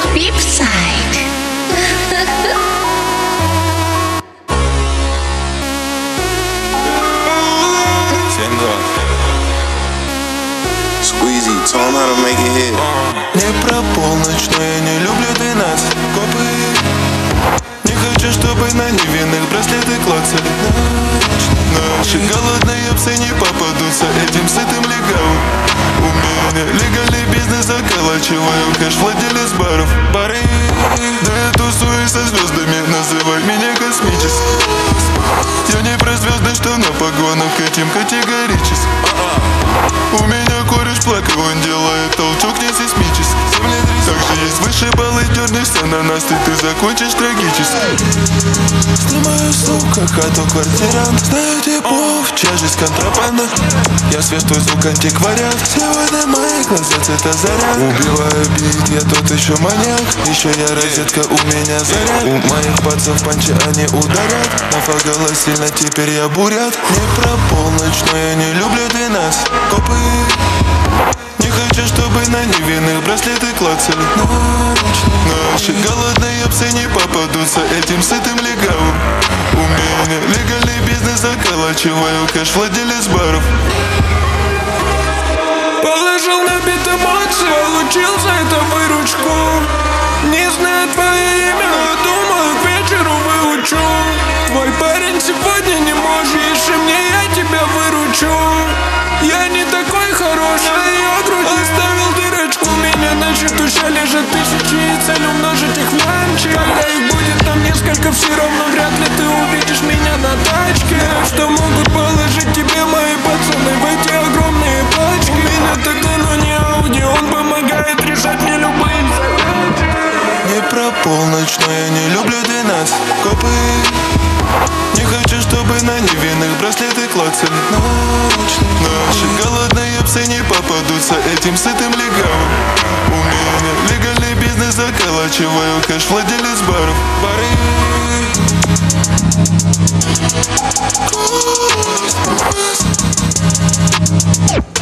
Flipside. Squeezy, tell him how to make it hit. Не про полночь, но я не люблю 12. Копы. Не хочу, чтобы на невинных браслеты клацали. Наши голодные псы не попадутся этим сытым легавым. У меня легальный бизнес, околачиваю кэш, владелец баров. Бары, да я тусуюсь со звездами, называй меня космическим. Я не про звезды, что на погонах, к этим категорически. У меня кореш плакал, он делает толчок не сейсмический. Также есть высшие баллы, дернешься на нас, и ты закончишь трагически. Снимаю, сука, хату квартирант. Знаю типов, тяжесть контрабанда. Я святой звук антиквариат. Сегодня мои глаза цвета заряд. Убиваю бит, я тот еще маньяк. Еще я розетка, у меня заряд. У моих пацев панчи, они ударят. Нафагала сильно, теперь я бурят. Не про полночь, но я не люблю 12. Копы. Не хочу, чтобы на невинных браслеты клацали. Наши голодные псы не попадутся этим сытым легавым. У меня легальный бизнес, околачиваю кэш, владелец баров. Положил на бит эмоции, получил за это выручку. Не знаю твое имя, но думаю, к вечеру выучу. Твой парень сегодня не можешь, и мне я тебя выручу. Я не такой хороший, я грудь оставил дырочку. У меня на счету ща лежат тысячи, и цель умножить их в ланче. Когда их будет там несколько, все равно вряд ли ты увидишь меня на тачке. Что могут положить тебе мои пацаны в эти огромные пачки? У меня такой, но не Ауди, он помогает решать мне любые задачи. Не про полночь, но я не люблю 12. Копы. Не хочу, чтобы на невинных браслеты клацали. Наши голодные псы не попадутся этим сытым легавым. У меня легальный бизнес, околачиваю кэш, владелец баров. Бары.